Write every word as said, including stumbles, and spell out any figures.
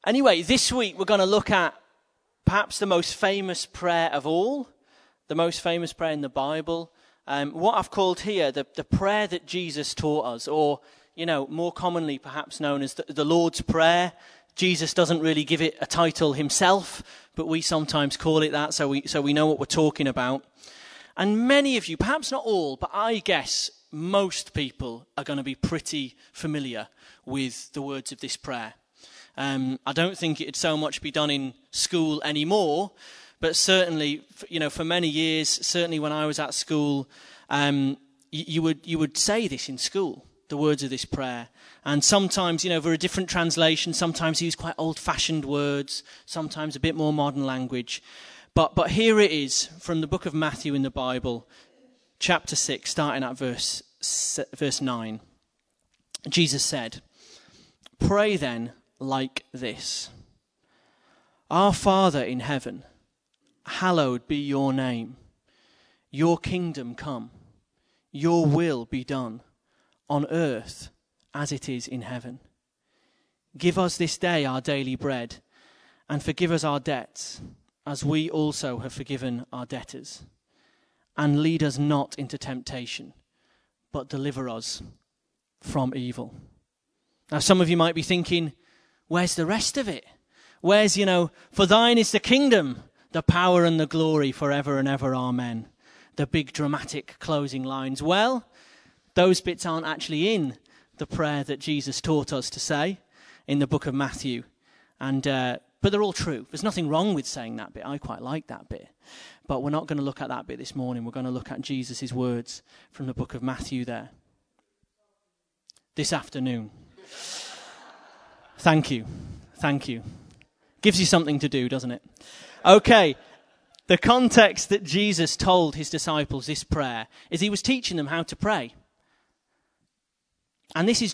Anyway, this week we're going to look at perhaps the most famous prayer of all, the most famous prayer in the Bible. Um, what I've called here the, the prayer that Jesus taught us, or, you know, more commonly perhaps known as the, the Lord's Prayer. Jesus doesn't really give it a title himself, but we sometimes call it that, so we so we know what we're talking about. And many of you, perhaps not all, but I guess most people are going to be pretty familiar with the words of this prayer. Um, I don't think it'd so much be done in school anymore, but certainly, you know, for many years, certainly when I was at school, um, you, you would you would say this in school, the words of this prayer. And sometimes, you know, for a different translation, sometimes use quite old-fashioned words, sometimes a bit more modern language. But but here it is from the book of Matthew in the Bible, chapter six, starting at verse verse nine. Jesus said, "Pray then like this: Our Father in heaven, hallowed be your name. Your kingdom come. Your will be done on earth as it is in heaven. Give us this day our daily bread, and forgive us our debts, as we also have forgiven our debtors. And lead us not into temptation, but deliver us from evil." Now, some of you might be thinking, where's the rest of it? Where's, you know, for thine is the kingdom, the power and the glory forever and ever, amen. The big dramatic closing lines. Well, those bits aren't actually in the prayer that Jesus taught us to say in the book of Matthew. And uh, but they're all true. There's nothing wrong with saying that bit. I quite like that bit. But we're not going to look at that bit this morning. We're going to look at Jesus' words from the book of Matthew there. This afternoon. Thank you. Thank you. Gives you something to do, doesn't it? Okay. The context that Jesus told his disciples this prayer is he was teaching them how to pray. And this is